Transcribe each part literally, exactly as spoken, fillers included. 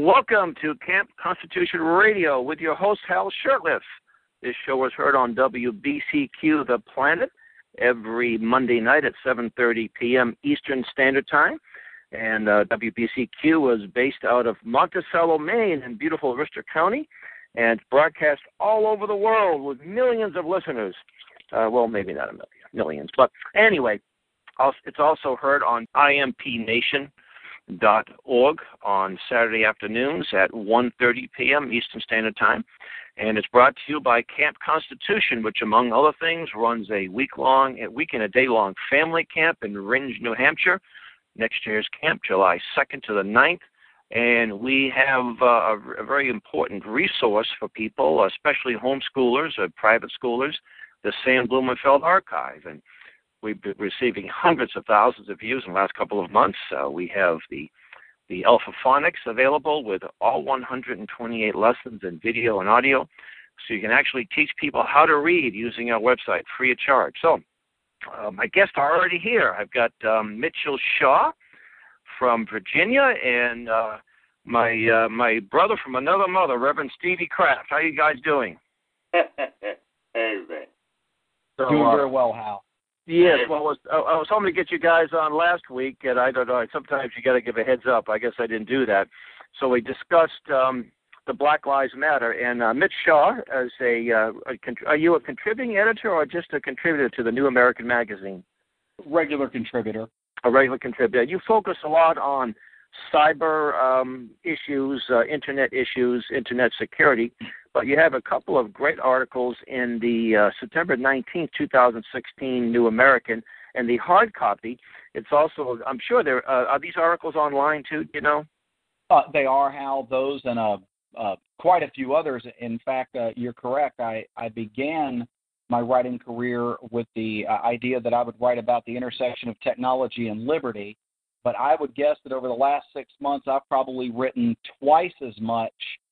Welcome to Camp Constitution Radio with your host, Hal Shurtleff. This show is heard on W B C Q The Planet every Monday night at seven thirty p.m. Eastern Standard Time. And uh, W B C Q is based out of Monticello, Maine, in beautiful Worcester County, and it's broadcast all over the world with millions of listeners. Uh, well, maybe not a million, millions. But anyway, it's also heard on I M P Nation dot org on Saturday afternoons at one thirty p.m. Eastern Standard Time. And it's brought to you by Camp Constitution, which, among other things, runs a week-long, a week and a day-long family camp in Rindge, New Hampshire. Next year's camp, July second to the ninth. And we have uh, a, a very important resource for people, especially homeschoolers or private schoolers, the Sam Blumenfeld Archive. And we've been receiving hundreds of thousands of views in the last couple of months. Uh, we have the the Alpha Phonics available with all one hundred twenty-eight lessons in video and audio, so you can actually teach people how to read using our website free of charge. So uh, my guests are already here. I've got um, Mitchell Shaw from Virginia and uh, my uh, my brother from another mother, Reverend Stevie Kraft. How are you guys doing? Hey, man. So, doing very well, Hal. Yes, well, I was, I was hoping to get you guys on last week, and I don't know, sometimes you got to give a heads up. I guess I didn't do that. So we discussed um, the Black Lives Matter, and uh, Mitch Shaw, as a, uh, a, are you a contributing editor or just a contributor to the New American Magazine? Regular contributor. A regular contributor. You focus a lot on cyber um, issues, uh, internet issues, internet security, but you have a couple of great articles in the uh, September nineteenth, twenty sixteen New American, and the hard copy. It's also, I'm sure, there uh, are these articles online too, do you know? Uh, they are, Hal, those and uh, uh, quite a few others. In fact, uh, you're correct. I, I began my writing career with the uh, idea that I would write about the intersection of technology and liberty, but I would guess that over the last six months, I've probably written twice as much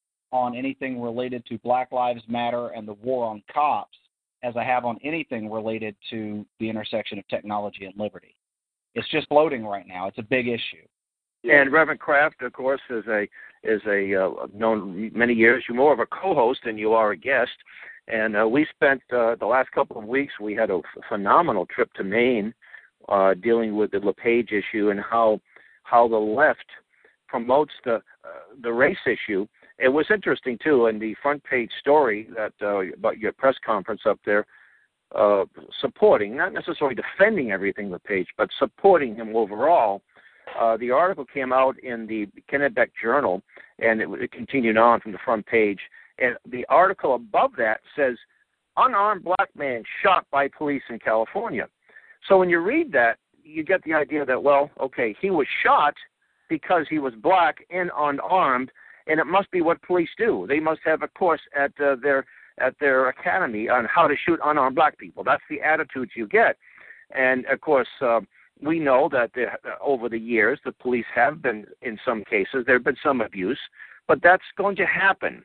on anything related to Black Lives Matter and the war on cops as I have on anything related to the intersection of technology and liberty. It's just floating right now. It's a big issue. And Reverend Kraft, of course, is a is a uh, known many years. You're more of a co-host than you are a guest. And uh, we spent uh, the last couple of weeks. We had a f- phenomenal trip to Maine, uh, dealing with the LePage issue and how how the left promotes the uh, the race issue. It was interesting, too, in the front page story that uh, about your press conference up there, uh, supporting, not necessarily defending everything LePage, but supporting him overall. Uh, the article came out in the Kennebec Journal, and it, it continued on from the front page. And the article above that says, unarmed black man shot by police in California. So when you read that, you get the idea that, well, okay, he was shot because he was black and unarmed, and it must be what police do. They must have a course at uh, their at their academy on how to shoot unarmed black people. That's the attitudes you get. And, of course, uh, we know that the, uh, over the years the police have been, in some cases, there have been some abuse, but that's going to happen.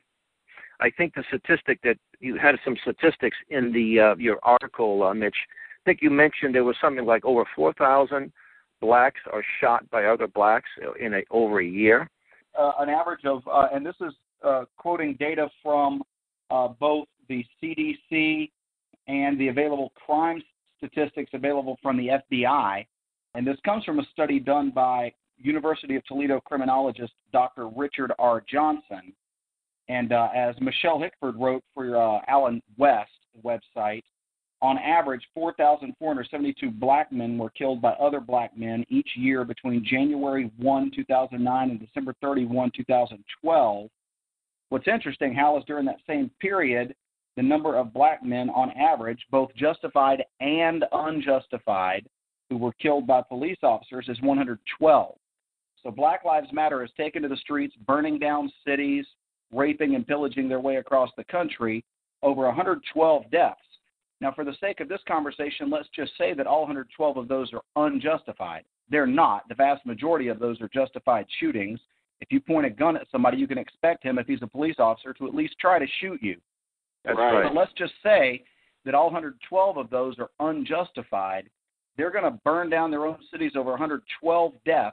I think the statistic that you had some statistics in the uh, your article, uh, Mitch. I think you mentioned there was something like over four thousand blacks are shot by other blacks in a, over a year. Uh, an average of, uh, and this is uh, quoting data from uh, both the C D C and the available crime statistics available from the F B I. And this comes from a study done by University of Toledo criminologist Doctor Richard R. Johnson. And uh, as Michelle Hickford wrote for uh, Allen West website, on average, four thousand four hundred seventy-two black men were killed by other black men each year between January first, two thousand nine and December thirty-first, two thousand twelve. What's interesting, Hal, is during that same period, the number of black men on average, both justified and unjustified, who were killed by police officers is one hundred twelve. So Black Lives Matter has taken to the streets, burning down cities, raping and pillaging their way across the country, over one hundred twelve deaths. Now, for the sake of this conversation, let's just say that all one hundred twelve of those are unjustified. They're not. The vast majority of those are justified shootings. If you point a gun at somebody, you can expect him, if he's a police officer, to at least try to shoot you. That's right. right. So let's just say that all one hundred twelve of those are unjustified. They're going to burn down their own cities, over one hundred twelve deaths,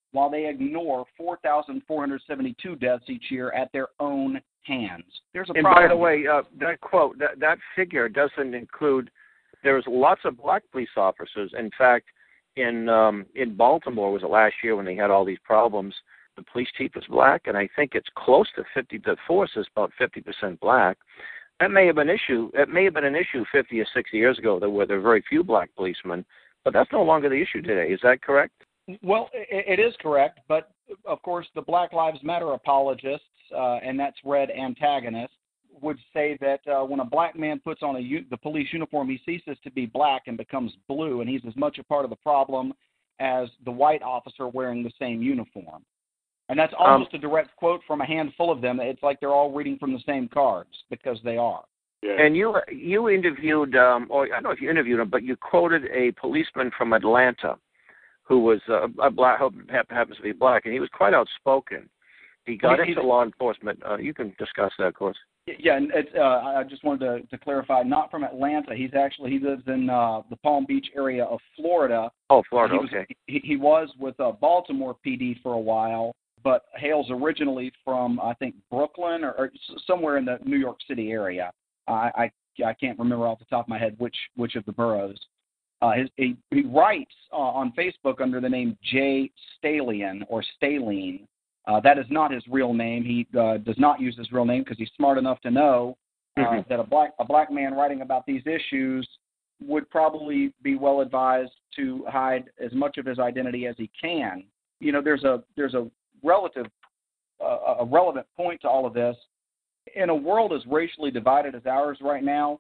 while they ignore four thousand four hundred seventy-two deaths each year at their own hands. There's a and problem. by the way, uh, that quote, that, that figure doesn't include, there's lots of black police officers. In fact, in um, in Baltimore, was it last year when they had all these problems, the police chief was black, and I think it's close to fifty, the force is about fifty percent black. That may have been an issue. It may have been an issue fifty or sixty years ago that where there were very few black policemen, but that's no longer the issue today. Is that correct? Well, it, it is correct, but of course the Black Lives Matter apologists, uh, and that's red antagonists, would say that uh, when a black man puts on a u- the police uniform, he ceases to be black and becomes blue, and he's as much a part of the problem as the white officer wearing the same uniform. And that's almost um, a direct quote from a handful of them. It's like they're all reading from the same cards, because they are. Yeah. And you you interviewed, um, or I don't know if you interviewed him, but you quoted a policeman from Atlanta who was uh, a black, happens to be black, and he was quite outspoken. He got He's, into law enforcement. Uh, you can discuss that, of course. Yeah, and it's, uh, I just wanted to, to clarify, not from Atlanta. He's actually, he lives in uh, the Palm Beach area of Florida. Oh, Florida, he was, okay. He, he was with uh, Baltimore P D for a while, but hails originally from, I think, Brooklyn or, or somewhere in the New York City area. I, I I can't remember off the top of my head which which of the boroughs. Uh, his, he, he writes uh, on Facebook under the name Jay Stalion or Staline. Uh, that is not his real name. He uh, does not use his real name because he's smart enough to know uh, mm-hmm. that a black a black man writing about these issues would probably be well advised to hide as much of his identity as he can. You know, there's a there's a relative uh, a relevant point to all of this. In a world as racially divided as ours right now,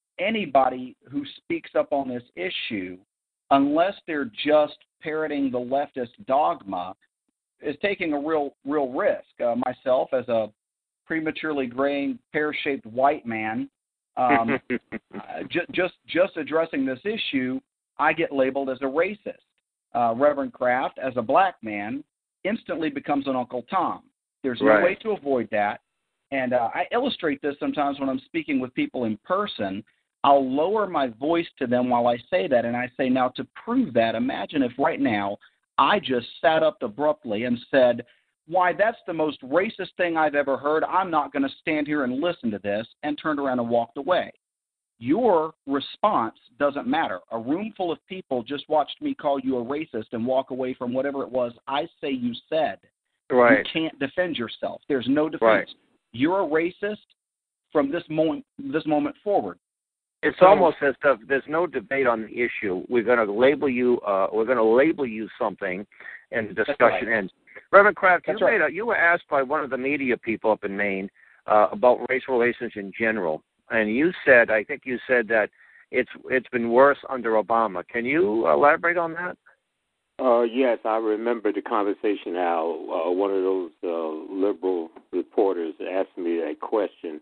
anybody who speaks up on this issue, unless they're just parroting the leftist dogma, is taking a real real risk. Uh, myself, as a prematurely graying, pear-shaped white man, um, uh, j- just just addressing this issue, I get labeled as a racist. Uh, Reverend Kraft, as a black man, instantly becomes an Uncle Tom. There's no right. way to avoid that. And uh, I illustrate this sometimes when I'm speaking with people in person. I'll lower my voice to them while I say that, and I say, now to prove that, imagine if right now I just sat up abruptly and said, why, that's the most racist thing I've ever heard. I'm not going to stand here and listen to this, and turned around and walked away. Your response doesn't matter. A room full of people just watched me call you a racist and walk away from whatever it was I say you said. Right. You can't defend yourself. There's no defense. Right. You're a racist from this moment this moment forward. It's so, almost as if there's no debate on the issue. We're going to label you. Uh, we're going to label you something, and the discussion right. ends. Reverend Kraft, you, right. made a, you were asked by one of the media people up in Maine uh, about race relations in general, and you said, I think you said that it's it's been worse under Obama. Can you elaborate on that? Uh, yes, I remember the conversation how uh, one of those uh, liberal reporters asked me that question,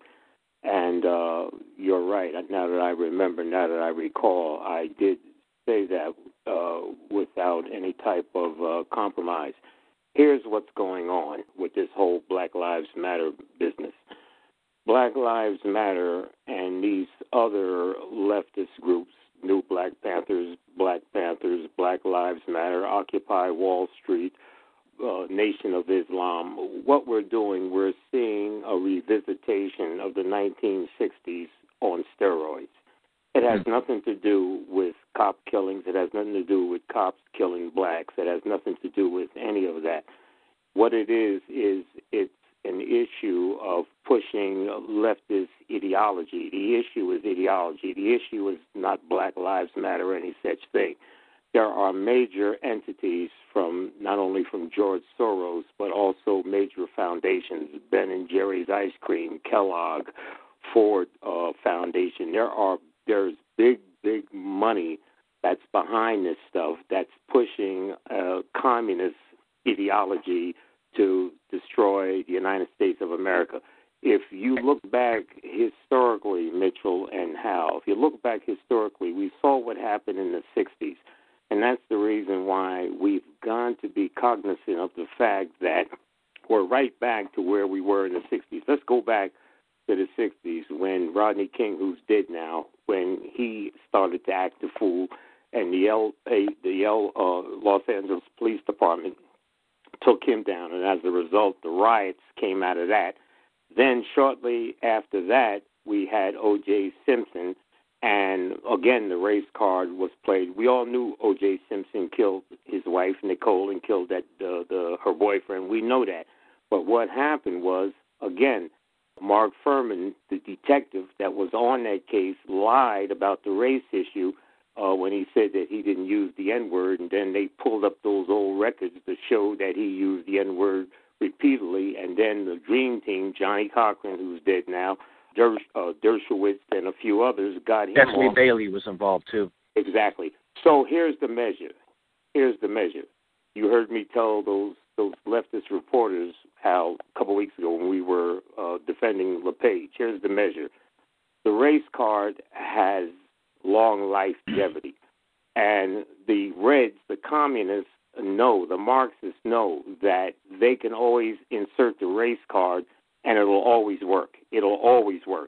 and uh, you're right. Now that I remember, now that I recall, I did say that uh, without any type of uh, compromise. Here's what's going on with this whole Black Lives Matter business. Black Lives Matter and these other leftist groups, New Black Panthers, Black Panthers, Black Lives Matter, Occupy Wall Street, uh, Nation of Islam, what we're doing, we're seeing a revisitation of the nineteen sixties on steroids. It has nothing to do with cop killings. It has nothing to do with cops killing blacks. It has nothing to do with any of that. What it is, is it's an issue of pushing leftist ideology. The issue is ideology. The issue is not Black Lives Matter or any such thing. There are major entities from not only from George Soros, but also major foundations, Ben and Jerry's Ice Cream, Kellogg, Ford uh, Foundation. There are there's big, big money that's behind this stuff that's pushing uh, communist ideology to destroy the United States of America. If you look back historically, Mitchell and Hal, if you look back historically, we saw what happened in the sixties. And that's the reason why we've gone to be cognizant of the fact that we're right back to where we were in the sixties. Let's go back to the sixties when Rodney King, who's dead now, when he started to act a fool, and the L, the L, uh, Los Angeles Police Department took him down. And as a result, the riots came out of that. Then shortly after that, we had O J. Simpson. And again, the race card was played. We all knew O J. Simpson killed his wife, Nicole, and killed that uh, the her boyfriend. We know that. But what happened was, again, Mark Furman, the detective that was on that case, lied about the race issue uh, when he said that he didn't use the N-word. And then they pulled up those old records to show that he used the N-word repeatedly. And then the Dream Team, Johnny Cochran, who's dead now, Der, uh, Dershowitz and a few others got him Leslie off. Bailey was involved, too. Exactly. So here's the measure. Here's the measure. You heard me tell those those leftist reporters how a couple weeks ago when we were uh, defending LePage. Here's the measure. The race card has long longevity. And the Reds, the communists, know, the Marxists know that they can always insert the race card and it will always work. It'll always work.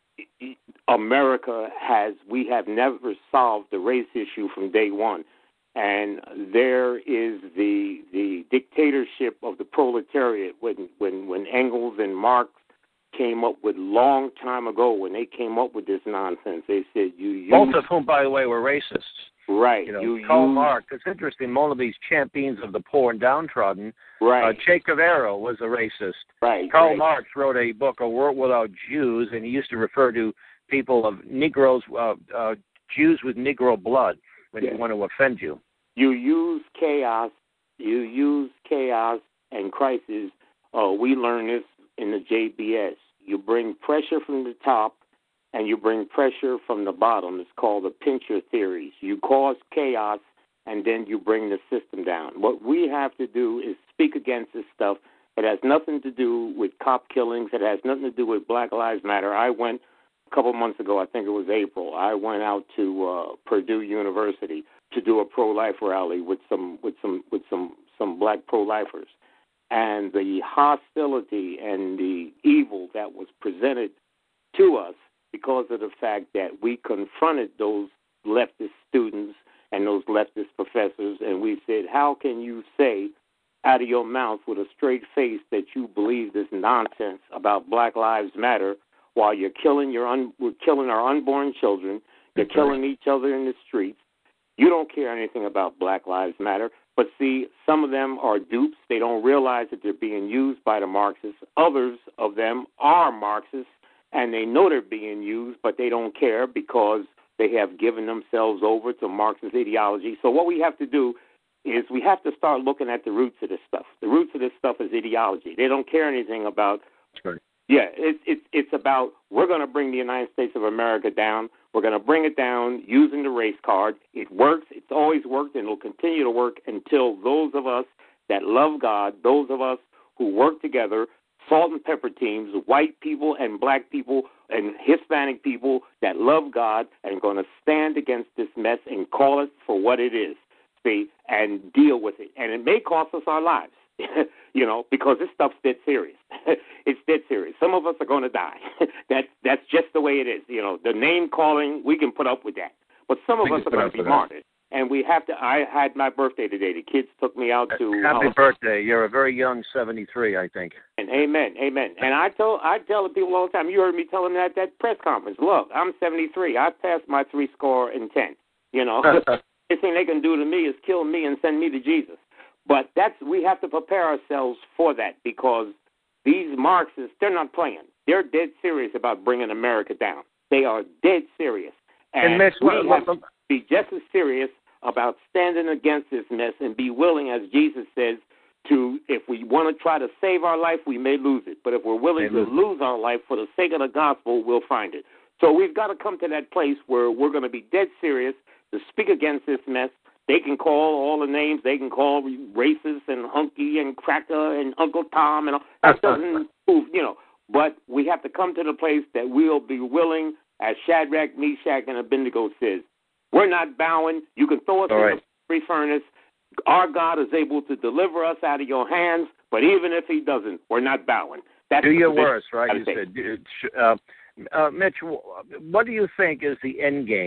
America has, we have never solved the race issue from day one. And there is the the dictatorship of the proletariat when, when, when Engels and Marx came up with long time ago, when they came up with this nonsense. They said you use... Both of whom, by the way, were racists. Right. You know, you Karl use... Marx, it's interesting, one of these champions of the poor and downtrodden, right. uh, Che Guevara was a racist. Right. Karl right. Marx wrote a book, A World Without Jews, and he used to refer to people of Negroes, uh, uh, Jews with Negro blood, when yes. he wanted to offend you. You use chaos, you use chaos and crisis. Uh, we learned this in the J B S. You bring pressure from the top and you bring pressure from the bottom. It's called the pincher theories. You cause chaos and then you bring the system down. What we have to do is speak against this stuff. It has nothing to do with cop killings. It has nothing to do with Black Lives Matter. I went a couple months ago, I think it was April, I went out to uh, Purdue University to do a pro-life rally with some with some with some some black pro-lifers, and the hostility and the evil that was presented to us because of the fact that we confronted those leftist students and those leftist professors, and we said, how can you say out of your mouth with a straight face that you believe this nonsense about Black Lives Matter while you're killing your un- we're killing our unborn children, you're killing each other in the streets. You don't care anything about Black Lives Matter. But see, some of them are dupes. They don't realize that they're being used by the Marxists. Others of them are Marxists, and they know they're being used, but they don't care because they have given themselves over to Marxist ideology. So what we have to do is we have to start looking at the roots of this stuff. The roots of this stuff is ideology. They don't care anything about... Right. Yeah, it's it's it's about we're going to bring the United States of America down. We're going to bring it down using the race card. It works. It's always worked, and it'll continue to work until those of us that love God, those of us who work together, salt and pepper teams, white people and black people and Hispanic people that love God and are going to stand against this mess and call it for what it is, see, and deal with it. And it may cost us our lives. You know, because this stuff's dead serious. It's dead serious. Some of us are going to die. that's that's just the way it is. You know, the name calling, we can put up with that. But some of us are going to be martyred. And we have to, I had my birthday today. The kids took me out to. Happy uh, birthday. You're a very young seventy-three, I think. And amen, amen. And I tell, I tell the people all the time, you heard me tell them at that press conference, look, I'm seventy-three. I passed my three score and ten. You know, the thing they can do to me is kill me and send me to Jesus. But that's we have to prepare ourselves for that because these Marxists, they're not playing. They're dead serious about bringing America down. They are dead serious. And, and Mitch, we what, have to be just as serious about standing against this mess and be willing, as Jesus says, to, if we want to try to save our life, we may lose it. But if we're willing Amen. to lose our life for the sake of the gospel, we'll find it. So we've got to come to that place where we're going to be dead serious to speak against this mess. They can call all the names. They can call racist and hunky and cracker and Uncle Tom and all. That doesn't move, you know. But we have to come to the place that we'll be willing, as Shadrach, Meshach, and Abednego says, we're not bowing. You can throw us all in right. the free furnace. Our God is able to deliver us out of your hands, but even if he doesn't, we're not bowing. That's do your worst, right? You said. Uh, uh, Mitch, what do you think is the end game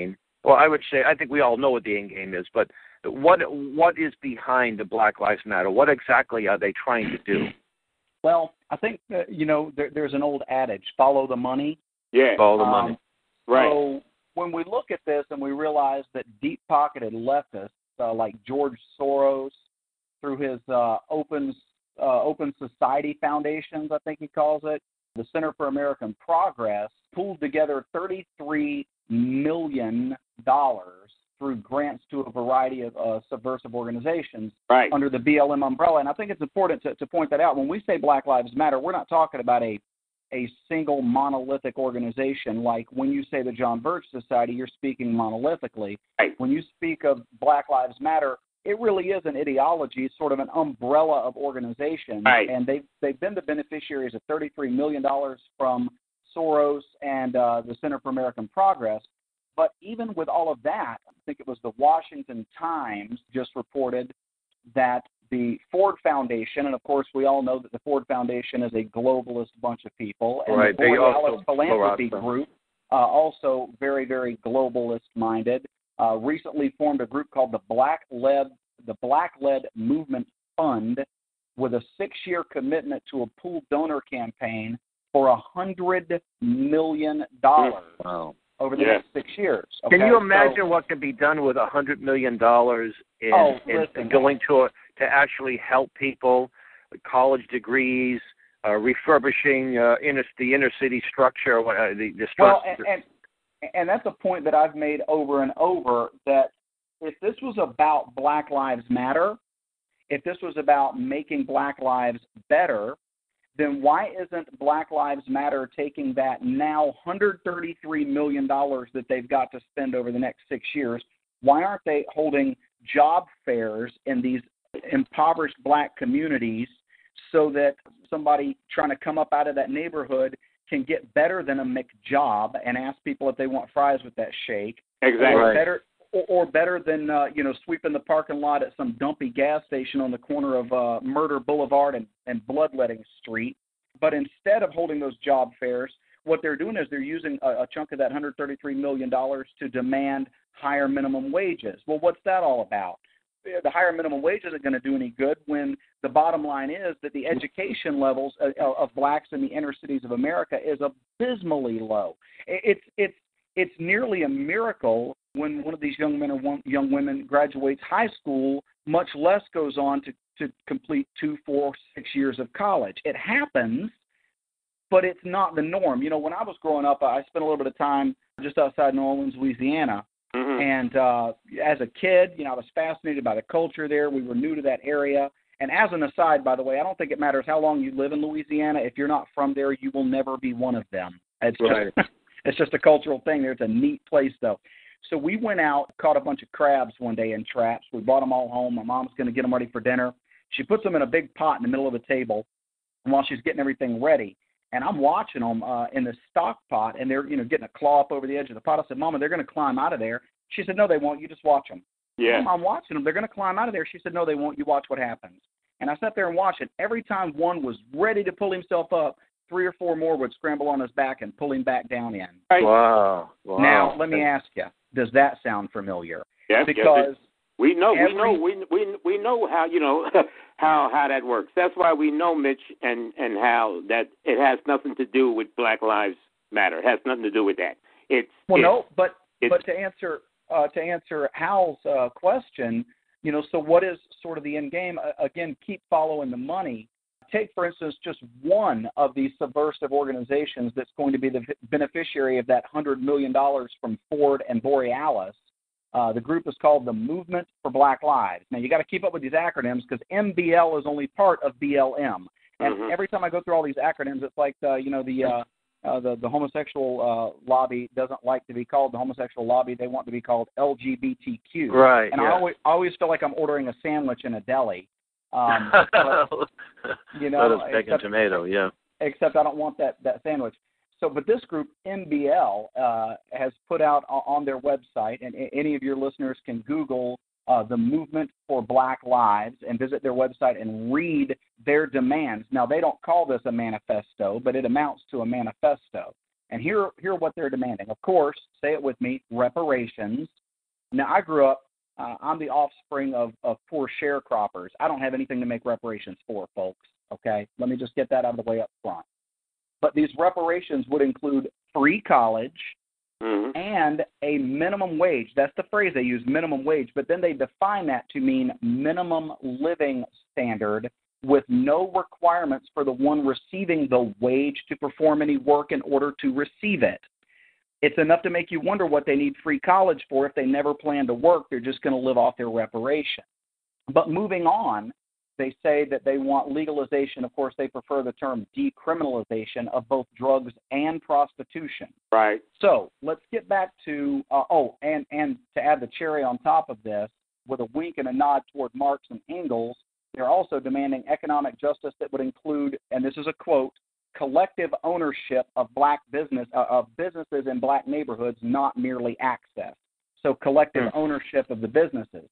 Well, I would say I think we all know what the end game is, but what what is behind the Black Lives Matter? What exactly are they trying to do? Well, I think that, you know, there, there's an old adage: follow the money. Yeah, follow the um, money. Right. So when we look at this and we realize that deep-pocketed leftists uh, like George Soros, through his uh, Open uh, Open Society Foundations, I think he calls it, the Center for American Progress, pulled together thirty-three million dollars through grants to a variety of uh, subversive organizations right. under the B L M umbrella. And I think it's important to, to point that out. When we say Black Lives Matter, we're not talking about a a single monolithic organization. Like when you say the John Birch Society, you're speaking monolithically. Right. When you speak of Black Lives Matter, it really is an ideology, sort of an umbrella of organizations. Right. And they've, they've been the beneficiaries of thirty-three million dollars from Soros and uh, the Center for American Progress. But even with all of that, I think it was the Washington Times just reported that the Ford Foundation, and of course we all know that the Ford Foundation is a globalist bunch of people, and right. the Borealis also Philanthropy Group, uh, also very, very globalist-minded, uh, recently formed a group called the Black Led the Black Led Movement Fund, with a six-year commitment to a pooled donor campaign for a hundred million dollars. Wow. Over the yeah. next six years. Okay? Can you imagine so, what can be done with a hundred million dollars in, oh, in listen, going to a, to actually help people, college degrees, uh, refurbishing uh, inner, the inner city structure, uh, the, the well, structure. and, and and that's a point that I've made over and over, that if this was about Black Lives Matter, if this was about making Black lives better, then why isn't Black Lives Matter taking that now one hundred thirty-three million dollars that they've got to spend over the next six years, why aren't they holding job fairs in these impoverished black communities so that somebody trying to come up out of that neighborhood can get better than a McJob and ask people if they want fries with that shake? Exactly. Or Right. better, or, or better than, uh, you know, sweeping the parking lot at some dumpy gas station on the corner of uh, Murder Boulevard and, and Bloodletting Street. But instead of holding those job fairs, what they're doing is they're using a, a chunk of that one hundred thirty-three million dollars to demand higher minimum wages. Well, what's that all about? The higher minimum wage isn't going to do any good when the bottom line is that the education levels of, of blacks in the inner cities of America is abysmally low. It's it's it's nearly a miracle when one of these young men or one, young women graduates high school, much less goes on to, to complete two, four, six years of college. It happens, but it's not the norm. You know, when I was growing up, I spent a little bit of time just outside New Orleans, Louisiana. Mm-hmm. And uh, as a kid, you know, I was fascinated by the culture there. We were new to that area. And as an aside, by the way, I don't think it matters how long you live in Louisiana. If you're not from there, you will never be one of them. It's Right. just it's just a cultural thing there. It's a neat place, though. So we went out, caught a bunch of crabs one day in traps. We brought them all home. My mom's going to get them ready for dinner. She puts them in a big pot in the middle of the table, and while she's getting everything ready, and I'm watching them uh, in the stock pot, and they're, you know, getting a claw up over the edge of the pot. I said, Mama, they're going to climb out of there. She said, no, they won't. You just watch them. Yeah. I'm watching them. They're going to climb out of there. She said, no, they won't. You watch what happens. And I sat there and watched it. Every time one was ready to pull himself up, three or four more would scramble on his back and pull him back down in. Right. Wow. wow. Now, let me ask you, does that sound familiar? Yes, Because yes, we know, every, we know, we we we know how you know how how that works. That's why we know, Mitch, and and how that it has nothing to do with Black Lives Matter. It has nothing to do with that. It's well, it's, no, but it's, but to answer uh, to answer Hal's uh, question, you know, so what is sort of the end game? Uh, again, keep following the money. Take, for instance, just one of these subversive organizations that's going to be the beneficiary of that one hundred million dollars from Ford and Borealis. Uh, the group is called the Movement for Black Lives. Now, you got to keep up with these acronyms because M B L is only part of B L M. And mm-hmm. every time I go through all these acronyms, it's like, uh, you know, the, uh, uh, the the homosexual uh, lobby doesn't like to be called the homosexual lobby. They want to be called L G B T Q. Right. And yeah. I always, I always feel like I'm ordering a sandwich in a deli. Um, but, you know, Lettuce, bacon, except, tomato, yeah. Except I don't want that, that sandwich. So, but this group, M B L, uh, has put out on their website, and any of your listeners can Google uh, the Movement for Black Lives and visit their website and read their demands. Now, they don't call this a manifesto, but it amounts to a manifesto. And here, here are what they're demanding. Of course, say it with me, reparations. Now, I grew up, uh, I'm the offspring of, of poor sharecroppers. I don't have anything to make reparations for, folks, okay? Let me just get that out of the way up front. But these reparations would include free college mm-hmm. and a minimum wage. That's the phrase they use, minimum wage. But then they define that to mean minimum living standard with no requirements for the one receiving the wage to perform any work in order to receive it. It's enough to make you wonder what they need free college for if they never plan to work. They're just going to live off their reparation. But moving on, they say that they want legalization. Of course, they prefer the term decriminalization of both drugs and prostitution. Right. So let's get back to, uh, oh, and, and to add the cherry on top of this, with a wink and a nod toward Marx and Engels, they're also demanding economic justice that would include, and this is a quote, collective ownership of black business, uh, of businesses in black neighborhoods, not merely access. So collective mm. ownership of the businesses.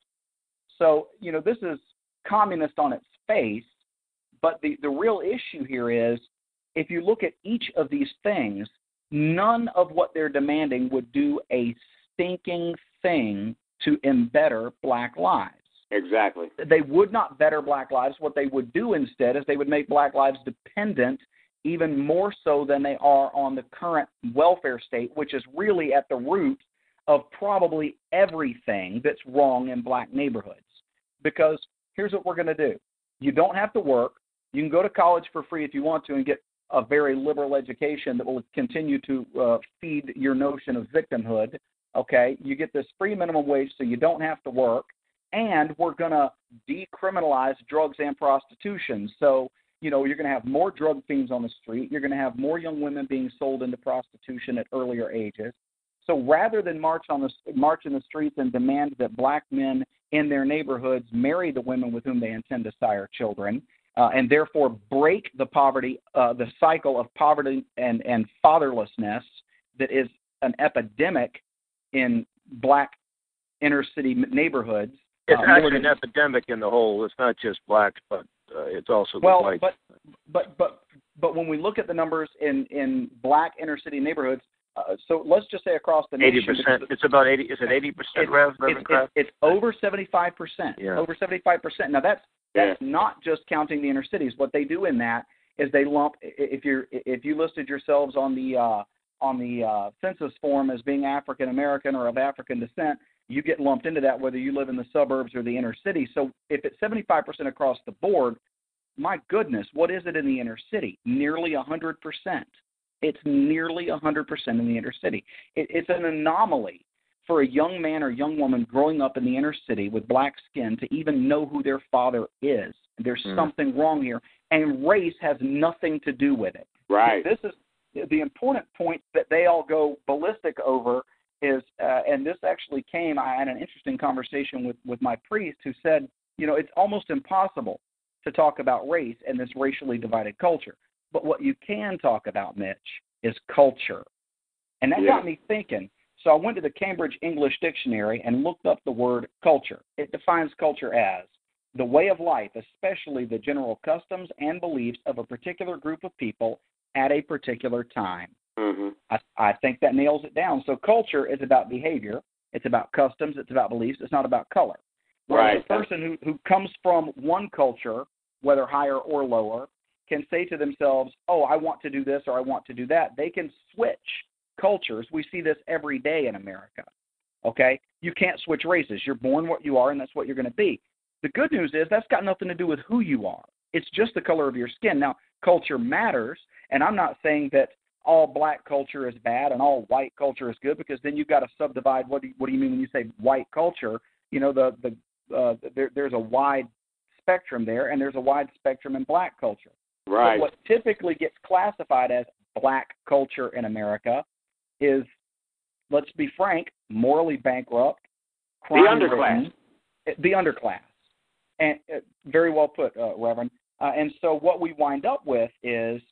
So, you know, this is communist on its face, but the, the real issue here is if you look at each of these things, none of what they're demanding would do a stinking thing to embetter black lives. Exactly. They would not better black lives. What they would do instead is they would make black lives dependent even more so than they are on the current welfare state, which is really at the root of probably everything that's wrong in black neighborhoods. Because here's what we're going to do. You don't have to work. You can go to college for free if you want to and get a very liberal education that will continue to uh, feed your notion of victimhood. Okay, you get this free minimum wage so you don't have to work, and we're going to decriminalize drugs and prostitution. So, you know, you're going to have more drug fiends on the street. You're going to have more young women being sold into prostitution at earlier ages. So rather than march on the march in the streets and demand that black men in their neighborhoods marry the women with whom they intend to sire children, uh, and therefore break the poverty, uh, the cycle of poverty and, and fatherlessness that is an epidemic in black inner city neighborhoods. It's uh, actually an epidemic in the whole. It's not just blacks, but uh, it's also the well, whites. but but but but when we look at the numbers in, in black inner city neighborhoods, uh, so let's just say across the nation, eighty percent. It's about eighty. Is it eighty percent, Rev? It's, it's, it's over seventy-five percent. Yeah. Over seventy-five percent. Now that's that's yeah. not just counting the inner cities. What they do in that is they lump. If you're if you listed yourselves on the uh, on the uh, census form as being African American or of African descent, you get lumped into that whether you live in the suburbs or the inner city. So if it's seventy-five percent across the board, my goodness, what is it in the inner city? Nearly one hundred percent. It's nearly one hundred percent in the inner city. It, it's an anomaly for a young man or young woman growing up in the inner city with black skin to even know who their father is. There's mm. something wrong here, and race has nothing to do with it. Right. This is the important point that they all go ballistic over is, uh, and this actually came, I had an interesting conversation with, with my priest who said, you know, it's almost impossible to talk about race in this racially divided culture. But what you can talk about, Mitch, is culture. And that yeah. got me thinking. So I went to the Cambridge English Dictionary and looked up the word culture. It defines culture as the way of life, especially the general customs and beliefs of a particular group of people at a particular time. Mm-hmm. I, I think that nails it down. So culture is about behavior. It's about customs. It's about beliefs. It's not about color. Whereas right. a person who, who comes from one culture, whether higher or lower, can say to themselves, oh, I want to do this or I want to do that. They can switch cultures. We see this every day in America. Okay? You can't switch races. You're born what you are, and that's what you're going to be. The good news is that's got nothing to do with who you are. It's just the color of your skin. Now, culture matters, and I'm not saying that all black culture is bad and all white culture is good, because then you've got to subdivide. What do you, what do you mean when you say white culture? You know, the the uh, there, there's a wide spectrum there, and there's a wide spectrum in black culture. Right. But what typically gets classified as black culture in America is, let's be frank, morally bankrupt, crime the underclass, the underclass, and uh, very well put, uh, Reverend. Uh, and so what we wind up with is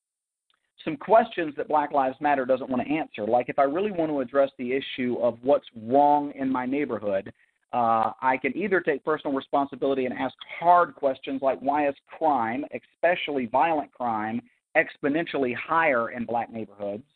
some questions that Black Lives Matter doesn't want to answer. Like, if I really want to address the issue of what's wrong in my neighborhood, uh, I can either take personal responsibility and ask hard questions like, why is crime, especially violent crime, exponentially higher in black neighborhoods?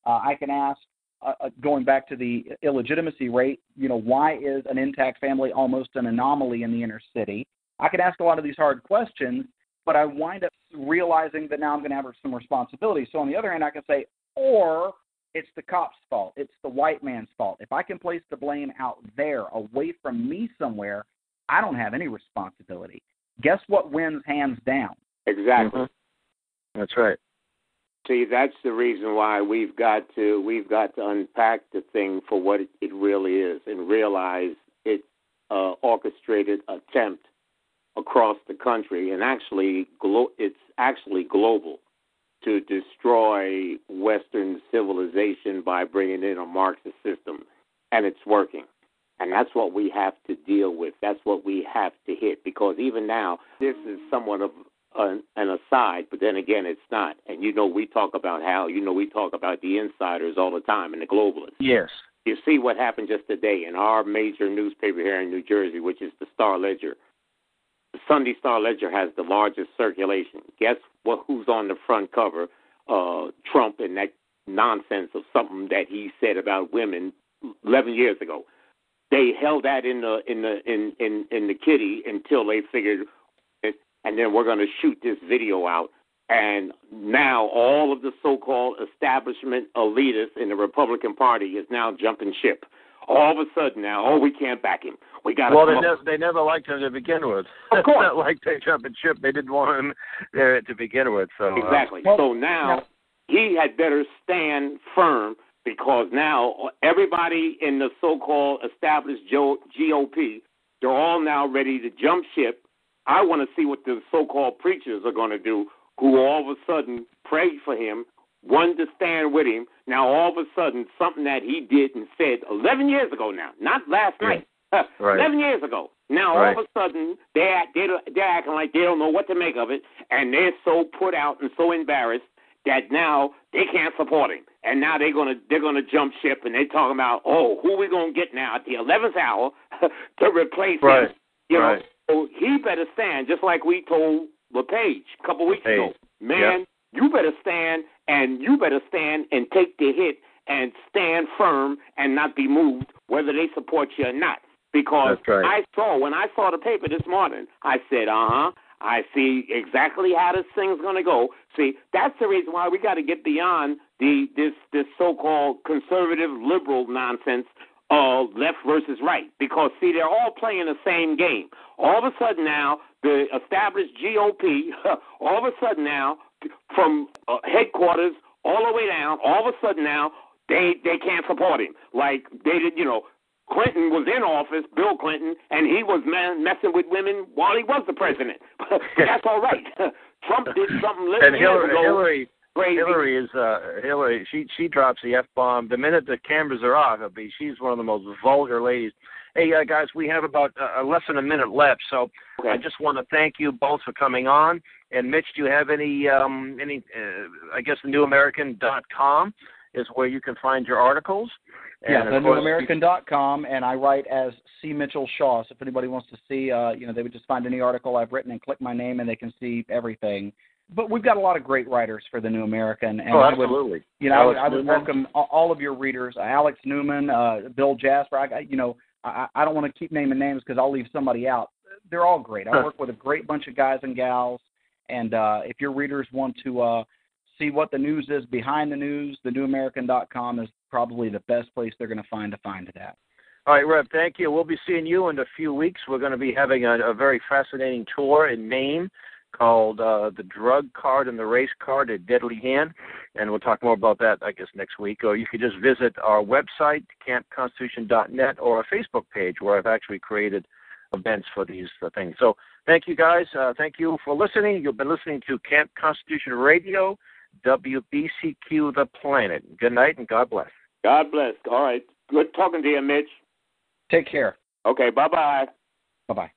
Uh, I can ask, uh, going back to the illegitimacy rate, you know, why is an intact family almost an anomaly in the inner city? I can ask a lot of these hard questions, but I wind up realizing that now I'm going to have some responsibility. So on the other hand, I can say, or it's the cop's fault. It's the white man's fault. If I can place the blame out there, away from me somewhere, I don't have any responsibility. Guess what wins hands down? Exactly. Mm-hmm. That's right. See, that's the reason why we've got to we've got to unpack the thing for what it, it really is and realize it's an orchestrated attempt across the country, and actually, glo- it's actually global, to destroy Western civilization by bringing in a Marxist system, and it's working. And that's what we have to deal with. That's what we have to hit, because even now, this is somewhat of an, an aside, but then again, it's not. And you know, we talk about how, you know, we talk about the insiders all the time and the globalists. Yes. You see what happened just today in our major newspaper here in New Jersey, which is the Star Ledger. The Sunday Star Ledger has the largest circulation. Guess what? Who's on the front cover? Uh, Trump and that nonsense of something that he said about women eleven years ago. They held that in the in the in in, in the kitty until they figured it, and then we're going to shoot this video out. And now all of the so-called establishment elitists in the Republican Party is now jumping ship. All of a sudden now, oh, we can't back him. We got well, they never, they never liked him to begin with. Of course. It's not like they jumping ship. They didn't want him there to begin with. So exactly. Uh, so now he had better stand firm, because now everybody in the so-called established G O P, they're all now ready to jump ship. I want to see what the so-called preachers are going to do, who all of a sudden prayed for him, wanted to stand with him. Now all of a sudden, something that he did and said eleven years ago now, not last yeah. night, right. eleven years ago. Now right. all of a sudden, they're, they're, they're acting like they don't know what to make of it, and they're so put out and so embarrassed that now they can't support him. And now they're gonna they're gonna jump ship, and they're talking about, oh, who are we gonna get now at the eleventh hour to replace right. him? You right. know, so he better stand, just like we told LePage a couple weeks LePage. ago. Man, yep. you better stand, and you better stand and take the hit and stand firm and not be moved, whether they support you or not. Because That's right. I saw, when I saw the paper this morning, I said, uh-huh, I see exactly how this thing's going to go. See, that's the reason why we got to get beyond the this this so-called conservative liberal nonsense, uh, left versus right. Because, see, they're all playing the same game. All of a sudden now, the established G O P, all of a sudden now, from uh, headquarters all the way down, all of a sudden now, they, they can't support him. Like they did, you know, Clinton was in office, Bill Clinton, and he was man, messing with women while he was the president. But that's all right. Trump did something little and Hillary, years ago. Hillary, crazy. Hillary is uh, Hillary. She she drops the F bomb the minute the cameras are off. She's one of the most vulgar ladies. Hey uh, guys, we have about uh, less than a minute left, so okay. I just want to thank you both for coming on. And Mitch, do you have any um, any? Uh, I guess the new american dot com is where you can find your articles. Yeah, and the new american dot com, and I write as C. Mitchell Shaw. So if anybody wants to see, uh, you know, they would just find any article I've written and click my name, and they can see everything. But we've got a lot of great writers for the New American. And oh, I absolutely. Would, you know, I would, I would welcome all of your readers, Alex Newman, uh, Bill Jasper. I, you know, I, I don't want to keep naming names because I'll leave somebody out. They're all great. I work with a great bunch of guys and gals, and uh, if your readers want to uh, see what the news is behind the news, the new american dot com is probably the best place they're going to find to find it at. All right, Rev, thank you. We'll be seeing you in a few weeks. We're going to be having a, a very fascinating tour in Maine called uh, The Drug Card and the Race Card, A Deadly Hand, and we'll talk more about that, I guess, next week. Or you could just visit our website, camp constitution dot net, or our Facebook page where I've actually created events for these uh, things. So thank you, guys. Uh, thank you for listening. You've been listening to Camp Constitution Radio, W B C Q, The Planet. Good night, and God bless. God bless. All right. Good talking to you, Mitch. Take care. Okay, bye-bye. Bye-bye.